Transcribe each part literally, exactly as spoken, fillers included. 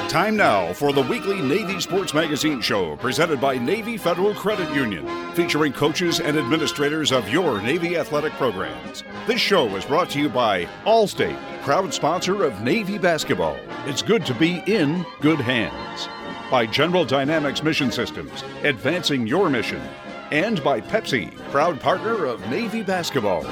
Time now for the weekly Navy Sports Magazine show presented by Navy Federal Credit Union, featuring coaches and administrators of your Navy athletic programs. This show is brought to you by Allstate, proud sponsor of Navy basketball. It's good to be in good hands. By General Dynamics Mission Systems, advancing your mission. And by Pepsi, proud partner of Navy basketball.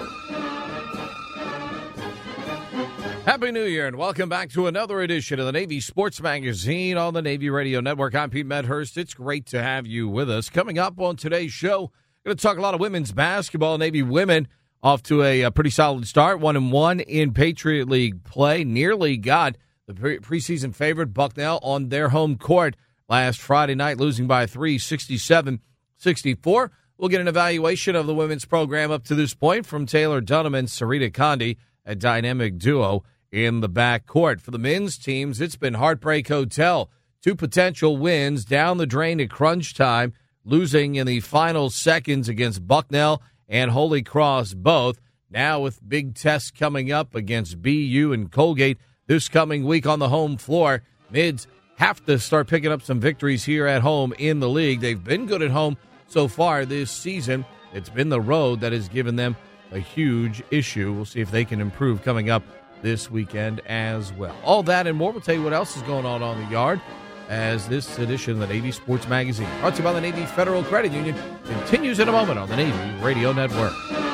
Happy New Year and welcome back to another edition of the Navy Sports Magazine on the Navy Radio Network. I'm Pete Medhurst. It's great to have you with us. Coming up on today's show, we're going to talk a lot of women's basketball. Navy women off to a, a pretty solid start, one and one in Patriot League play. Nearly got the pre- preseason favorite Bucknell on their home court last Friday night, losing by three, sixty-seven sixty-four. We'll get an evaluation of the women's program up to this point from Taylor Dunham and Sarita Condi, a dynamic duo in the backcourt. For the men's teams, it's been Heartbreak Hotel. Two potential wins down the drain at crunch time, losing in the final seconds against Bucknell and Holy Cross both. Now with big tests coming up against B U and Colgate this coming week on the home floor, Mids have to start picking up some victories here at home in the league. They've been good at home so far this season. It's been the road that has given them a huge issue. We'll see if they can improve coming up this weekend as well. All that and more. We'll tell you what else is going on on the yard as this edition of the Navy Sports Magazine, brought to you by the Navy Federal Credit Union, continues in a moment on the Navy Radio Network.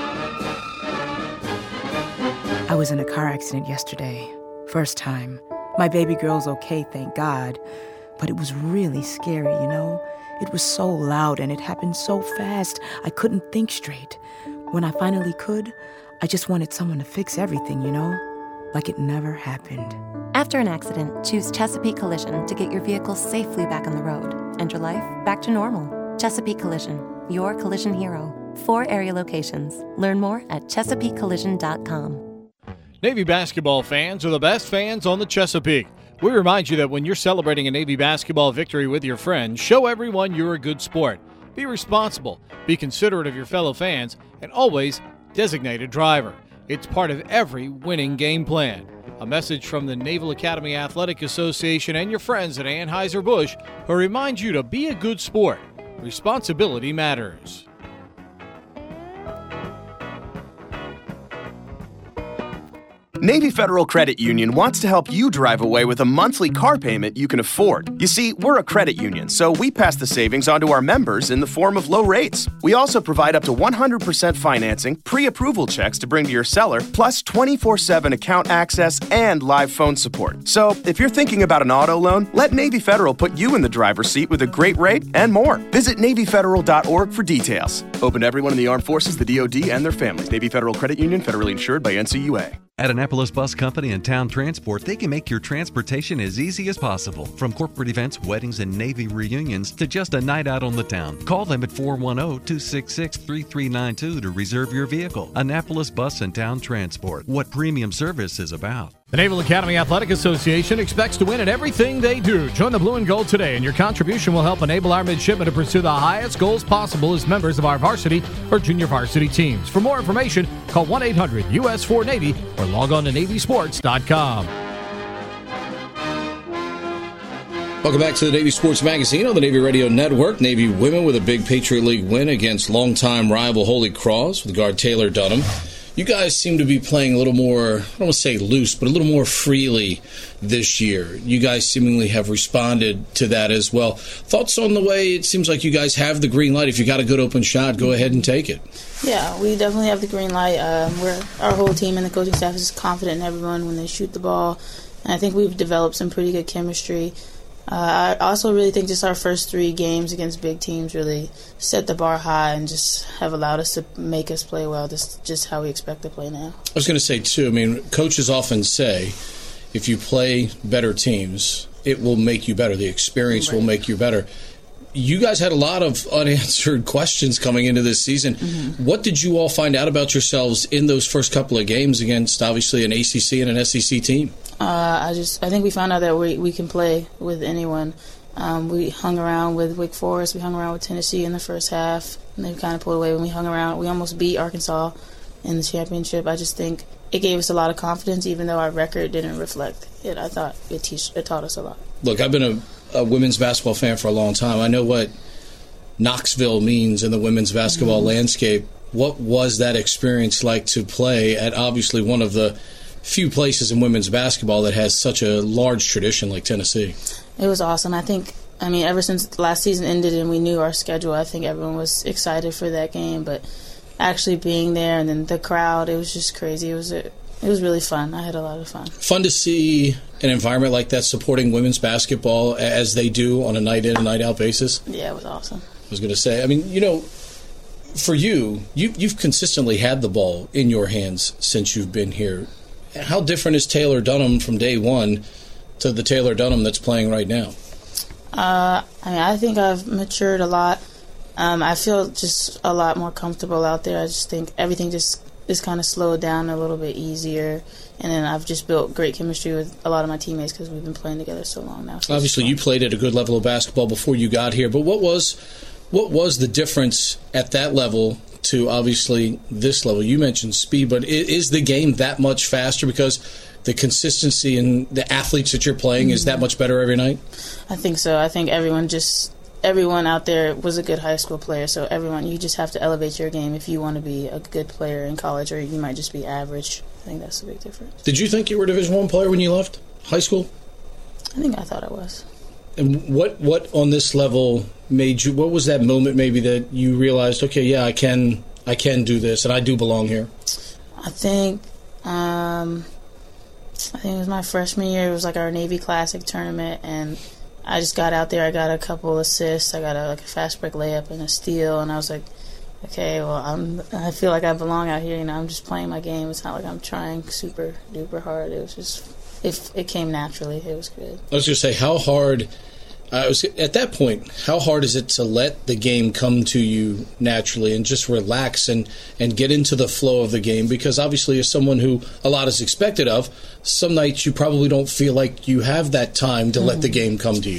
I was in a car accident yesterday. First time. My baby girl's okay, thank God. But it was really scary, you know? It was so loud and it happened so fast, I couldn't think straight. When I finally could, I just wanted someone to fix everything, you know? Like it never happened. After an accident, choose Chesapeake Collision to get your vehicle safely back on the road and your life back to normal. Chesapeake Collision, your collision hero. Four area locations. Learn more at chesapeake collision dot com. Navy basketball fans are the best fans on the Chesapeake. We remind you that when you're celebrating a Navy basketball victory with your friends, show everyone you're a good sport. Be responsible, be considerate of your fellow fans, and always designate a driver. It's part of every winning game plan. A message from the Naval Academy Athletic Association and your friends at Anheuser-Busch, who remind you to be a good sport. Responsibility matters. Navy Federal Credit Union wants to help you drive away with a monthly car payment you can afford. You see, we're a credit union, so we pass the savings on to our members in the form of low rates. We also provide up to one hundred percent financing, pre-approval checks to bring to your seller, plus twenty-four seven account access and live phone support. So, if you're thinking about an auto loan, let Navy Federal put you in the driver's seat with a great rate and more. Visit navy federal dot org for details. Open to everyone in the armed forces, the D O D, and their families. Navy Federal Credit Union, federally insured by N C U A. At Annapolis Bus Company and Town Transport, they can make your transportation as easy as possible. From corporate events, weddings, and Navy reunions to just a night out on the town. Call them at four one zero, two six six, three three nine two to reserve your vehicle. Annapolis Bus and Town Transport, what premium service is about. The Naval Academy Athletic Association expects to win at everything they do. Join the Blue and Gold today, and your contribution will help enable our midshipmen to pursue the highest goals possible as members of our varsity or junior varsity teams. For more information, call one eight hundred U S four Navy or log on to navy sports dot com. Welcome back to the Navy Sports Magazine on the Navy Radio Network. Navy women with a big Patriot League win against longtime rival Holy Cross with guard Taylor Dunham. You guys seem to be playing a little more, I don't want to say loose, but a little more freely this year. You guys seemingly have responded to that as well. Thoughts on the way it seems like you guys have the green light? If you got a good open shot, go ahead and take it. Yeah, we definitely have the green light. Um, we're, our whole team and the coaching staff is confident in everyone when they shoot the ball. And I think we've developed some pretty good chemistry. Uh, I also really think just our first three games against big teams really set the bar high and just have allowed us to make us play well. This is just how we expect to play now. I was going to say, too, I mean, coaches often say if you play better teams, it will make you better. The experience right. will make you better. You guys had a lot of unanswered questions coming into this season. Mm-hmm. What did you all find out about yourselves in those first couple of games against, obviously, an A C C and an S E C team? Uh, I just I think we found out that we we can play with anyone. Um, we hung around with Wake Forest. We hung around with Tennessee in the first half, and they kind of pulled away when we hung around. We almost beat Arkansas in the championship. I just think it gave us a lot of confidence, even though our record didn't reflect it. I thought it, teach, it taught us a lot. Look, I've been a, a women's basketball fan for a long time. I know what Knoxville means in the women's basketball mm-hmm. landscape. What was that experience like to play at obviously one of the few places in women's basketball that has such a large tradition like Tennessee? It was awesome. I think, I mean, ever since last season ended and we knew our schedule, I think everyone was excited for that game. But actually being there and then the crowd, it was just crazy. It was a, it was really fun. I had a lot of fun. Fun to see an environment like that supporting women's basketball as they do on a night in and night out basis. Yeah, it was awesome. I was going to say, I mean, you know, for you, you, you've consistently had the ball in your hands since you've been here. How different is Taylor Dunham from day one to the Taylor Dunham that's playing right now? Uh, I mean, I think I've matured a lot. Um, I feel just a lot more comfortable out there. I just think everything just is kind of slowed down a little bit easier. And then I've just built great chemistry with a lot of my teammates because we've been playing together so long now. So obviously, you played at a good level of basketball before you got here. But what was what was the difference at that level to obviously this level? You mentioned speed, but is the game that much faster because the consistency and the athletes that you're playing mm-hmm. is that much better every night? I think so. I think everyone just everyone out there was a good high school player, so everyone, you just have to elevate your game if you want to be a good player in college, or you might just be average. I think that's a big difference. Did you think you were a Division One player when you left high school? I think I thought I was. And what, what on this level made you, what was that moment maybe that you realized, okay, yeah, I can I can do this and I do belong here? I think um, I think it was my freshman year. It was like our Navy Classic tournament, and I just got out there. I got a couple assists. I got a, like a fast break layup and a steal, and I was like, okay, well, I'm, I feel like I belong out here. You know, I'm just playing my game. It's not like I'm trying super duper hard. It was just, if it came naturally, it was good. I was going to say, how hard, uh, was, at that point, how hard is it to let the game come to you naturally and just relax and, and get into the flow of the game? Because obviously, as someone who a lot is expected of, some nights you probably don't feel like you have that time to mm-hmm. let the game come to you.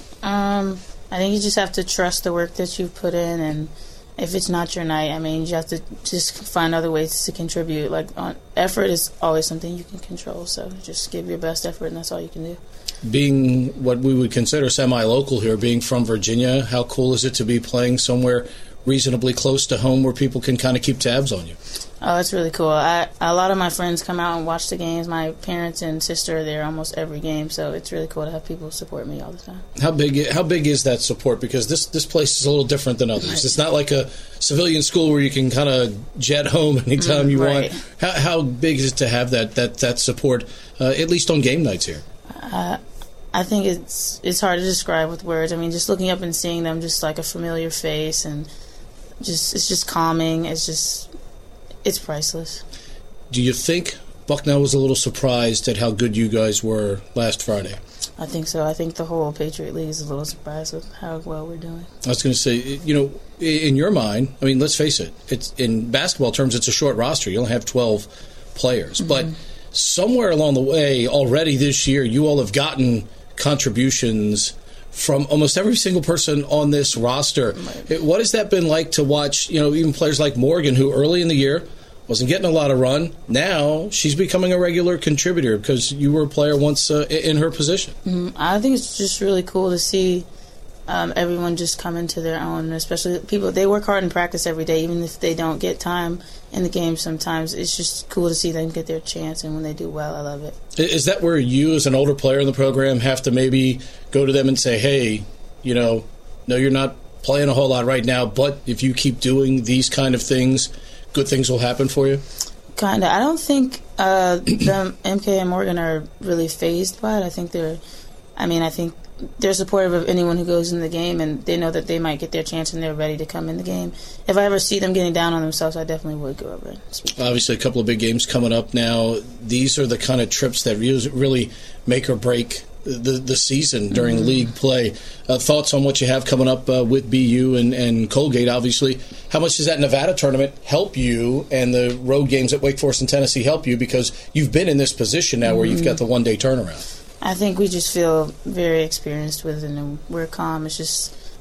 Um, I think you just have to trust the work that you've put in, and if it's not your night, I mean, you have to just find other ways to contribute. Like, on, effort is always something you can control, so just give your best effort, and that's all you can do. Being what we would consider semi-local here, being from Virginia, how cool is it to be playing somewhere reasonably close to home where people can kind of keep tabs on you? Oh, it's really cool. I, a lot of my friends come out and watch the games. My parents and sister are there almost every game, so it's really cool to have people support me all the time. How big How big is that support? Because this, this place is a little different than others. Right. It's not like a civilian school where you can kind of jet home anytime mm, you right. want. How, how big is it to have that, that, that support, uh, at least on game nights here? Uh, I think it's it's hard to describe with words. I mean, just looking up and seeing them, just like a familiar face, and just it's just calming. It's just, it's priceless. Do you think Bucknell was a little surprised at how good you guys were last Friday? I think so. I think the whole Patriot League is a little surprised with how well we're doing. I was going to say, you know, in your mind, I mean, let's face it, it's in basketball terms, it's a short roster. You only have twelve players. Mm-hmm. But somewhere along the way, already this year, you all have gotten contributions from almost every single person on this roster. Right. What has that been like to watch, you know, even players like Morgan, who early in the year wasn't getting a lot of run. Now she's becoming a regular contributor because you were a player once uh, in her position. Mm-hmm. I think it's just really cool to see um, everyone just come into their own, especially people. They work hard in practice every day, even if they don't get time in the game sometimes. It's just cool to see them get their chance, and when they do well, I love it. Is that where you, as an older player in the program, have to maybe go to them and say, hey, you know, no, you're not playing a whole lot right now, but if you keep doing these kind of things, good things will happen for you? Kind of. I don't think uh, them, M K and Morgan are really fazed by it. I think they're, I mean, I think they're supportive of anyone who goes in the game, and they know that they might get their chance and they're ready to come in the game. If I ever see them getting down on themselves, I definitely would go over and speak. Obviously, a couple of big games coming up now. These are the kind of trips that really make or break the the season during mm-hmm. league play. Uh, thoughts on what you have coming up uh, with B U and, and Colgate, obviously. How much does that Nevada tournament help you, and the road games at Wake Forest and Tennessee help you, because you've been in this position now mm-hmm. where you've got the one-day turnaround? I think we just feel very experienced with it, and we're calm. It's just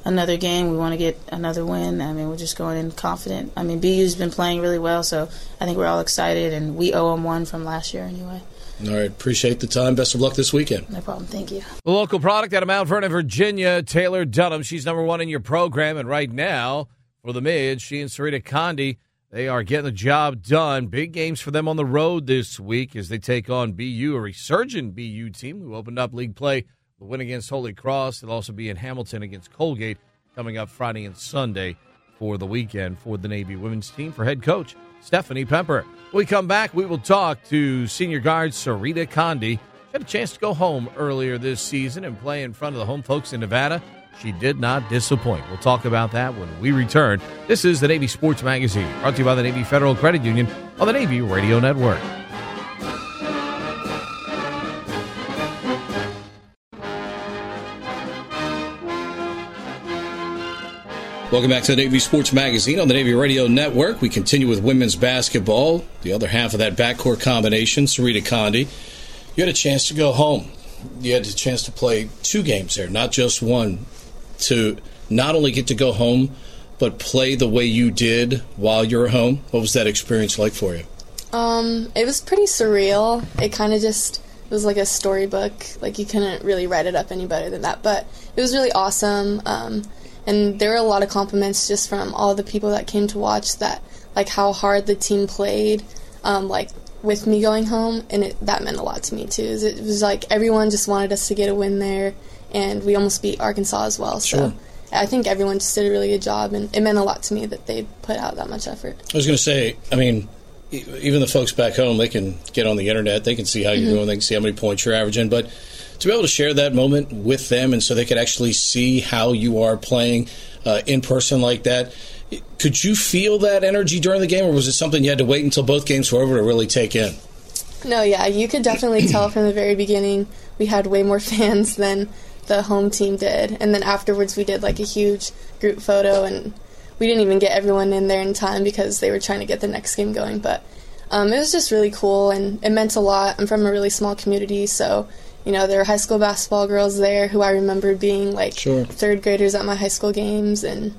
another game. We want to get another win. I mean, we're just going in confident. I mean, B U's been playing really well, so I think we're all excited, and we owe them one from last year anyway. All right, appreciate the time. Best of luck this weekend. No problem. Thank you. The local product out of Mount Vernon, Virginia, Taylor Dunham. She's number one in your program, and right now, for the Mids, she and Sarita Condi, they are getting the job done. Big games for them on the road this week as they take on B U, a resurgent B U team who opened up league play. The win against Holy Cross. They'll also be in Hamilton against Colgate coming up Friday and Sunday for the weekend for the Navy women's team for head coach Stephanie Pemper. When we come back, we will talk to senior guard Sarita Condi. She had a chance to go home earlier this season and play in front of the home folks in Nevada. She did not disappoint. We'll talk about that when we return. This is the Navy Sports Magazine, brought to you by the Navy Federal Credit Union on the Navy Radio Network. Welcome back to the Navy Sports Magazine on the Navy Radio Network. We continue with women's basketball, the other half of that backcourt combination, Sarita Condi. You had a chance to go home. You had a chance to play two games there, not just one, to not only get to go home, but play the way you did while you were home. What was that experience like for you? Um, it was pretty surreal. It kind of just it was like a storybook. Like, you couldn't really write it up any better than that. But it was really awesome. Um, and there were a lot of compliments just from all the people that came to watch that, like, how hard the team played, um, like, with me going home. And it, that meant a lot to me, too. It was like everyone just wanted us to get a win there. And we almost beat Arkansas as well. So sure. I think everyone just did a really good job. And it meant a lot to me that they put out that much effort. I was going to say, I mean, even the folks back home, they can get on the internet. They can see how you're mm-hmm. doing. They can see how many points you're averaging. But to be able to share that moment with them and so they could actually see how you are playing uh, in person like that, could you feel that energy during the game, or was it something you had to wait until both games were over to really take in? No, yeah, you could definitely tell from the very beginning we had way more fans than the home team did. And then afterwards we did like a huge group photo, and we didn't even get everyone in there in time because they were trying to get the next game going. But um, it was just really cool, and it meant a lot. I'm from a really small community, so you know, there were high school basketball girls there who I remember being like sure. third graders at my high school games, and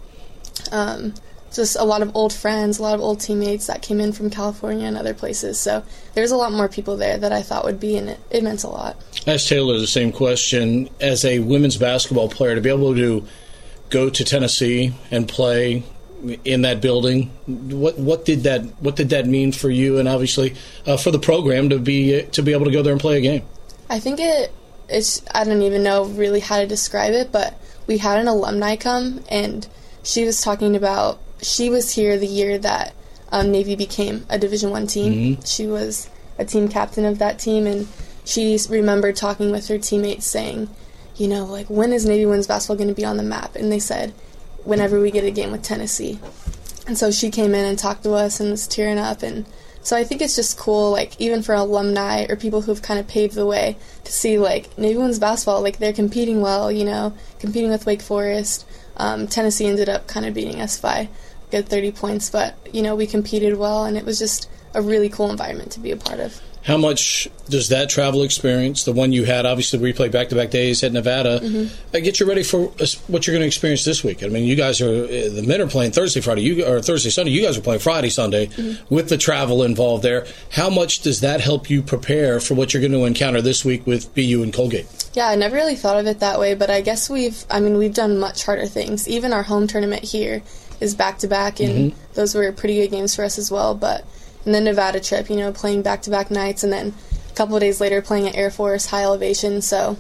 um, just a lot of old friends, a lot of old teammates that came in from California and other places. So there's a lot more people there that I thought would be, and it, it meant a lot. Ask Taylor the same question. As a women's basketball player, to be able to go to Tennessee and play in that building, what what did that what did that mean for you, and obviously uh, for the program to be to be able to go there and play a game? I think it it's I don't even know really how to describe it, but we had an alumni come, and she was talking about she was here the year that um, Navy became a Division One team. Mm-hmm. She was a team captain of that team, and she remembered talking with her teammates saying, you know, like, when is Navy women's basketball going to be on the map? And they said, whenever we get a game with Tennessee. And so she came in and talked to us and was tearing up. And so I think it's just cool, like, even for alumni or people who've kind of paved the way to see, like, Navy women's basketball, like, they're competing well, you know, competing with Wake Forest. Um, Tennessee ended up kind of beating us by a good thirty points, but, you know, we competed well, and it was just a really cool environment to be a part of. How much does that travel experience, the one you had, obviously we played back-to-back days at Nevada, mm-hmm. uh, get you ready for uh, what you're going to experience this week? I mean, you guys are, uh, the men are playing Thursday, Friday, you, or Thursday, Sunday. You guys are playing Friday, Sunday, mm-hmm. with the travel involved there. How much does that help you prepare for what you're going to encounter this week with B U and Colgate? Yeah, I never really thought of it that way, but I guess we've, I mean, we've done much harder things. Even our home tournament here is back-to-back, and mm-hmm. those were pretty good games for us as well. But and the Nevada trip, you know, playing back-to-back nights, and then a couple of days later playing at Air Force, high elevation. So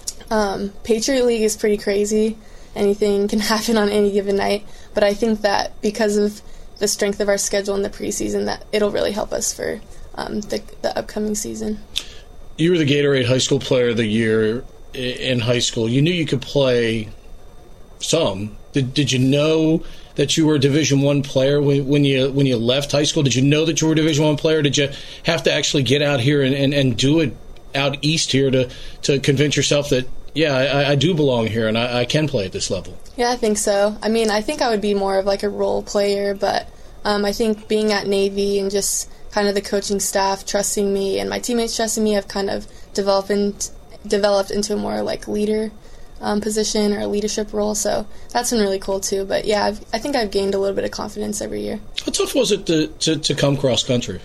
um, Patriot League is pretty crazy. Anything can happen on any given night. But I think that because of the strength of our schedule in the preseason, that it'll really help us for um, the, the upcoming season. You were the Gatorade High School Player of the Year in high school. You knew you could play some. Did Did you know that you were a Division One player when, when you when you left high school? Did you know that you were a Division One player? Did you have to actually get out here and, and, and do it out east here to, to convince yourself that, yeah, I, I do belong here and I, I can play at this level? Yeah, I think so. I mean, I think I would be more of like a role player, but um, I think being at Navy and just kind of the coaching staff trusting me and my teammates trusting me, I've kind of developed, in, developed into a more like leader um, position or a leadership role. So that's been really cool too. But yeah, I've, I think I've gained a little bit of confidence every year. How tough was it to, to, to come cross country?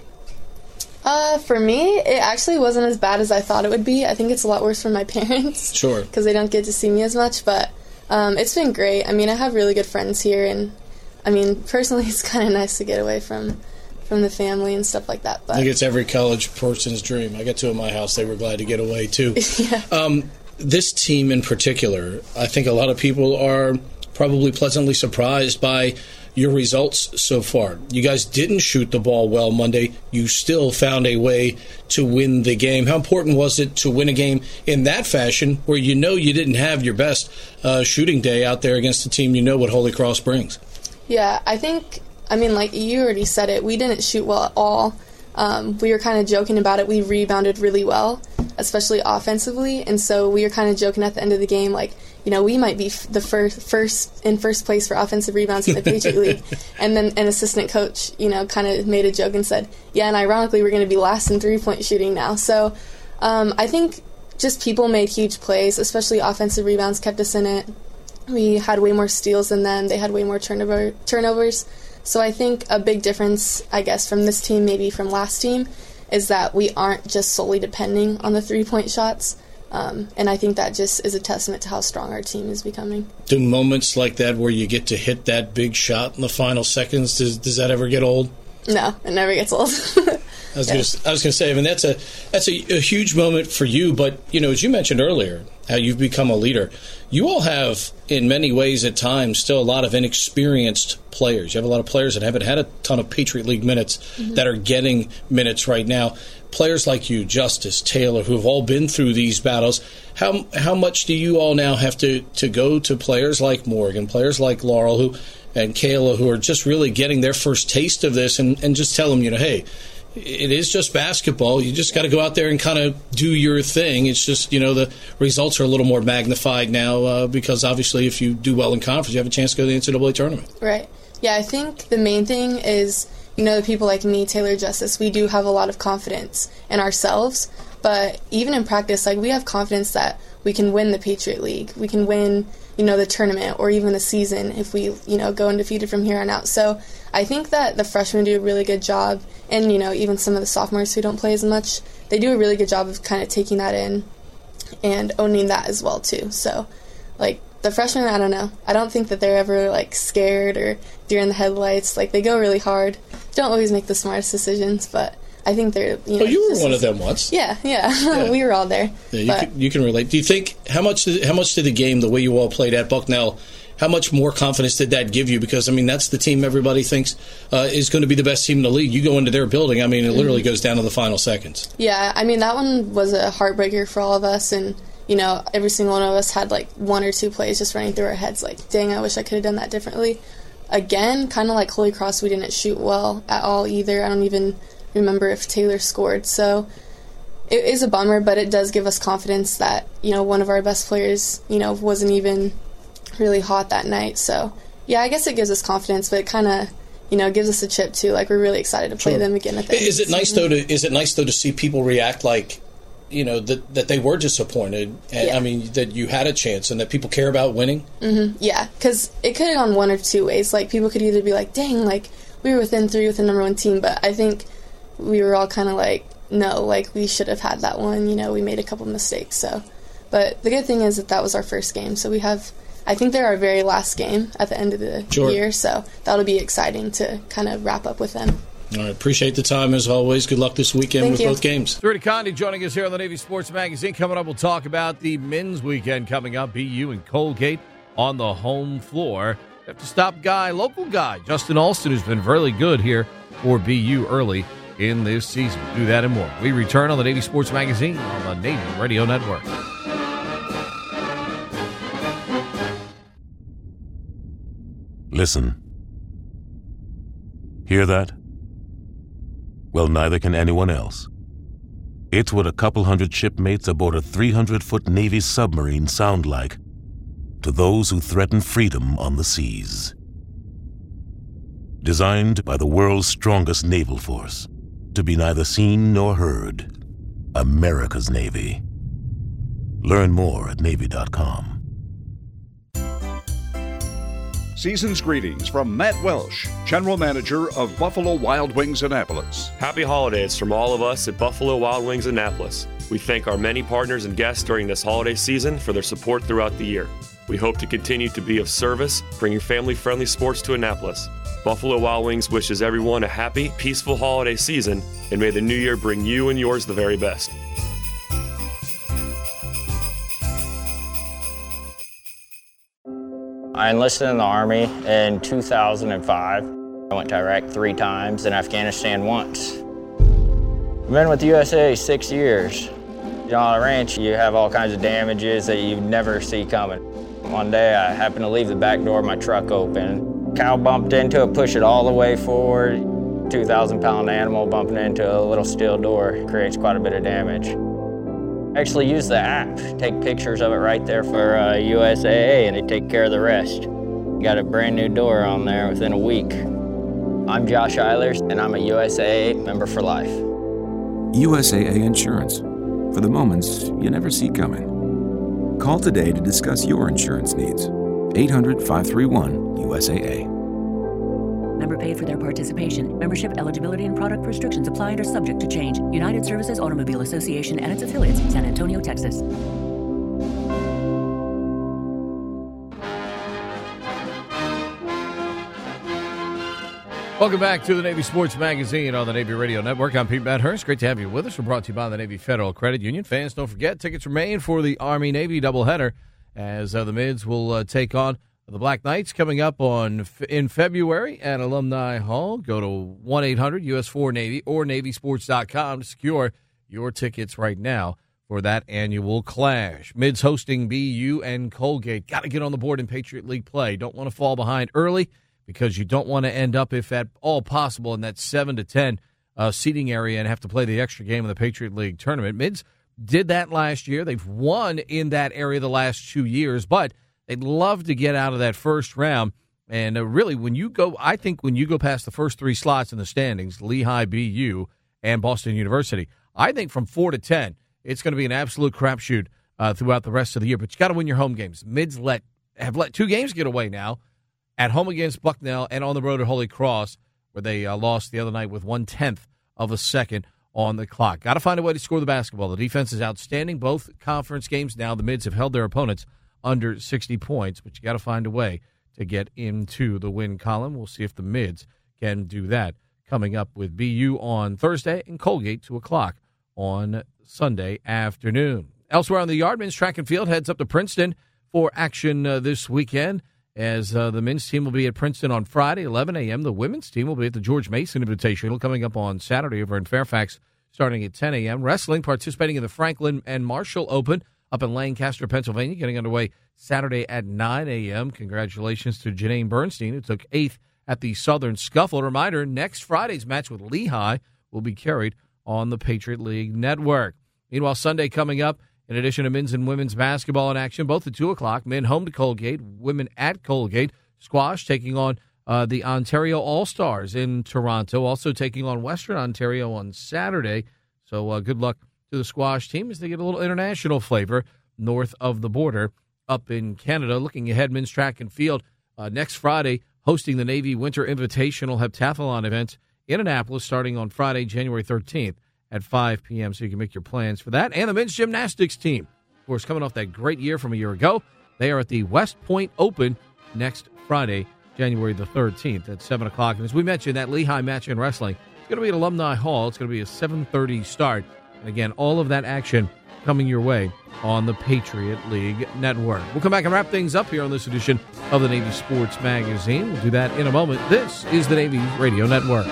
Uh, for me, it actually wasn't as bad as I thought it would be. I think it's a lot worse for my parents. Sure. Because they don't get to see me as much. But um, it's been great. I mean, I have really good friends here. And, I mean, personally, it's kind of nice to get away from from the family and stuff like that. But I think it's every college person's dream. I got two at my house. They were glad to get away, too. yeah. Um, this team in particular, I think a lot of people are probably pleasantly surprised by your results so far. You guys didn't shoot the ball well Monday. You still found a way to win the game. How important was it to win a game in that fashion where you know you didn't have your best uh, shooting day out there against a team you know what Holy Cross brings? Yeah, I think, I mean, like you already said it, we didn't shoot well at all. Um, we were kind of joking about it. We rebounded really well, especially offensively, and so we were kind of joking at the end of the game, like, you know, we might be f- the first, first in first place for offensive rebounds in the Patriot League. And then an assistant coach, you know, kind of made a joke and said, yeah, and ironically, we're going to be last in three-point shooting now. So um, I think just people made huge plays, especially offensive rebounds kept us in it. We had way more steals than them. They had way more turnover turnovers. So I think a big difference, I guess, from this team, maybe from last team, is that we aren't just solely depending on the three-point shots. Um, and I think that just is a testament to how strong our team is becoming. Do moments like that where you get to hit that big shot in the final seconds, does, does that ever get old? No, it never gets old. I was yeah. going to I was going to say, I mean, that's a that's a, a huge moment for you. But, you know, as you mentioned earlier, how you've become a leader, you all have, in many ways at times, still a lot of inexperienced players. You have a lot of players that haven't had a ton of Patriot League minutes mm-hmm. that are getting minutes right now. Players like you, Justice, Taylor, who have all been through these battles, how how much do you all now have to, to go to players like Morgan, players like Laurel who and Kayla, who are just really getting their first taste of this, and, and just tell them, you know, hey, it is just basketball. You just got to go out there and kind of do your thing. It's just, you know, the results are a little more magnified now uh, because obviously if you do well in conference, you have a chance to go to the N C double A tournament. Right. Yeah, I think the main thing is, you know, the people like me, Taylor, Justice, we do have a lot of confidence in ourselves. But even in practice, like, we have confidence that we can win the Patriot League. We can win, you know, the tournament or even the season if we, you know, go undefeated from here on out. So I think that the freshmen do a really good job, and, you know, even some of the sophomores who don't play as much, they do a really good job of kind of taking that in and owning that as well, too. So, like, the freshmen, I don't know. I don't think that they're ever, like, scared or deer in the headlights. Like, they go really hard. Don't always make the smartest decisions, but I think they're, you know. Oh, you were one of them once. Yeah, yeah. yeah. We were all there. Yeah, you, can, you can relate. Do you think, how much did, how much did the game, the way you all played at Bucknell, how much more confidence did that give you? Because, I mean, that's the team everybody thinks uh, is going to be the best team in the league. You go into their building, I mean, it literally mm-hmm. goes down to the final seconds. Yeah, I mean, that one was a heartbreaker for all of us, and, you know, every single one of us had, like, one or two plays just running through our heads, like, dang, I wish I could have done that differently. Again, kind of like Holy Cross, we didn't shoot well at all either. I don't even remember if Taylor scored. So it is a bummer, but it does give us confidence that, you know, one of our best players, you know, wasn't even really hot that night. So, yeah, I guess it gives us confidence, but it kind of, you know, gives us a chip, too. Like, we're really excited to play sure. them again at the end. Is it nice, though, to, is it nice, though, to see people react like, you know, that that they were disappointed, and yeah. I mean, that you had a chance and that people care about winning? Mm-hmm. Yeah, because it could have gone one or two ways. Like, people could either be like, dang, like, we were within three with the number one team, but I think we were all kind of like, no, like, we should have had that one. You know, we made a couple mistakes. So, but the good thing is that that was our first game. So we have, I think they're our very last game at the end of the sure. year. So that'll be exciting to kind of wrap up with them. All right, appreciate the time as always. Good luck this weekend Thank with you. both games. Rudy Conde joining us here on the Navy Sports Magazine. Coming up, we'll talk about the men's weekend coming up. B U and Colgate on the home floor. We have to stop guy, local guy, Justin Alston, who's been really good here for B U early in this season. Do that and more. We return on the Navy Sports Magazine on the Navy Radio Network. Listen. Hear that? Well, neither can anyone else. It's what a couple hundred shipmates aboard a three hundred foot Navy submarine sound like to those who threaten freedom on the seas. Designed by the world's strongest naval force to be neither seen nor heard, America's Navy. Learn more at Navy dot com. Season's greetings from Matt Welsh, General Manager of Buffalo Wild Wings Annapolis. Happy holidays from all of us at Buffalo Wild Wings Annapolis. We thank our many partners and guests during this holiday season for their support throughout the year. We hope to continue to be of service, bringing family-friendly sports to Annapolis. Buffalo Wild Wings wishes everyone a happy, peaceful holiday season, and may the new year bring you and yours the very best. I enlisted in the Army in two thousand five. I went to Iraq three times and Afghanistan once. I've been with the U S A six years. You know, on a ranch, you have all kinds of damages that you never see coming. One day, I happened to leave the back door of my truck open. Cow bumped into it, pushed it all the way forward. two thousand pound animal bumping into a little steel door creates quite a bit of damage. I actually use the app, take pictures of it right there for uh, U S A A, and they take care of the rest. Got a brand new door on there within a week. I'm Josh Eilers, and I'm a U S A A member for life. U S A A Insurance, for the moments you never see coming. Call today to discuss your insurance needs. eight hundred, five three one, U S A A. Member paid for their participation. Membership eligibility and product restrictions apply and are subject to change. United Services Automobile Association and its affiliates, San Antonio, Texas. Welcome back to the Navy Sports Magazine on the Navy Radio Network. I'm Pete Medhurst. Great to have you with us. We're brought to you by the Navy Federal Credit Union. Fans, don't forget, tickets remain for the Army-Navy doubleheader as uh, the Mids will uh, take on the Black Knights coming up on in February at Alumni Hall. Go to one eight hundred U S four Navy or Navy Sports dot com to secure your tickets right now for that annual clash. Mids hosting B U and Colgate. Got to get on the board in Patriot League play. Don't want to fall behind early because you don't want to end up, if at all possible, in that seven to ten uh, seating area and have to play the extra game in the Patriot League tournament. Mids did that last year. They've won in that area the last two years, but they'd love to get out of that first round. And uh, really, when you go, I think when you go past the first three slots in the standings, Lehigh, B U, and Boston University, I think from four to ten, it's going to be an absolute crapshoot uh, throughout the rest of the year. But you got to win your home games. Mids let have let two games get away now, at home against Bucknell and on the road at Holy Cross, where they uh, lost the other night with one-tenth of a second on the clock. Got to find a way to score the basketball. The defense is outstanding. Both conference games now, the Mids have held their opponents under sixty points, but you got to find a way to get into the win column. We'll see if the Mids can do that. Coming up with B U on Thursday and Colgate, two o'clock on Sunday afternoon. Elsewhere on the yard, men's track and field heads up to Princeton for action uh, this weekend, as uh, the men's team will be at Princeton on Friday, eleven a.m. The women's team will be at the George Mason Invitational coming up on Saturday over in Fairfax starting at ten a.m. Wrestling participating in the Franklin and Marshall Open up in Lancaster, Pennsylvania, getting underway Saturday at nine a.m. Congratulations to Janine Bernstein, who took eighth at the Southern Scuffle. A reminder, next Friday's match with Lehigh will be carried on the Patriot League Network. Meanwhile, Sunday coming up, in addition to men's and women's basketball in action, both at two o'clock, men home to Colgate, women at Colgate. Squash taking on uh, the Ontario All-Stars in Toronto, also taking on Western Ontario on Saturday. So uh, good luck to the squash team as they get a little international flavor north of the border up in Canada. Looking ahead, men's track and field uh, next Friday, hosting the Navy Winter Invitational Heptathlon event in Annapolis starting on Friday, January thirteenth at five p.m. So you can make your plans for that. And the men's gymnastics team, of course, coming off that great year from a year ago. They are at the West Point Open next Friday, January the thirteenth at seven o'clock. And as we mentioned, that Lehigh match in wrestling, it's going to be at Alumni Hall. It's going to be a seven thirty start. And again, all of that action coming your way on the Patriot League Network. We'll come back and wrap things up here on this edition of the Navy Sports Magazine. We'll do that in a moment. This is the Navy Radio Network.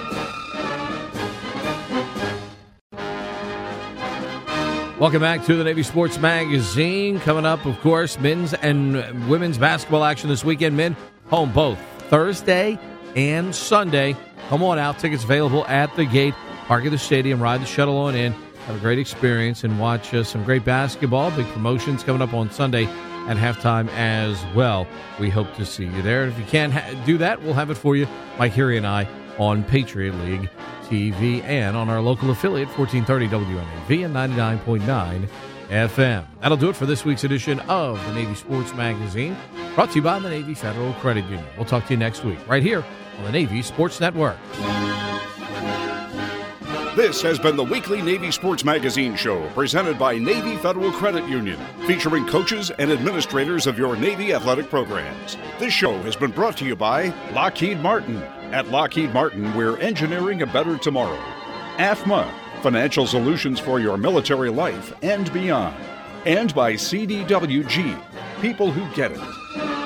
Welcome back to the Navy Sports Magazine. Coming up, of course, men's and women's basketball action this weekend. Men home both Thursday and Sunday. Come on out. Tickets available at the gate. Park at the stadium. Ride the shuttle on in. Have a great experience and watch uh, some great basketball. Big promotions coming up on Sunday at halftime as well. We hope to see you there. And if you can't ha- do that, we'll have it for you, Mike Heary and I, on Patriot League T V and on our local affiliate, fourteen thirty W N A V and ninety-nine point nine F M. That'll do it for this week's edition of the Navy Sports Magazine, brought to you by the Navy Federal Credit Union. We'll talk to you next week, right here on the Navy Sports Network. This has been the weekly Navy Sports Magazine show presented by Navy Federal Credit Union, featuring coaches and administrators of your Navy athletic programs. This show has been brought to you by Lockheed Martin. At Lockheed Martin, we're engineering a better tomorrow. A F M A, financial solutions for your military life and beyond. And by C D W G, people who get it.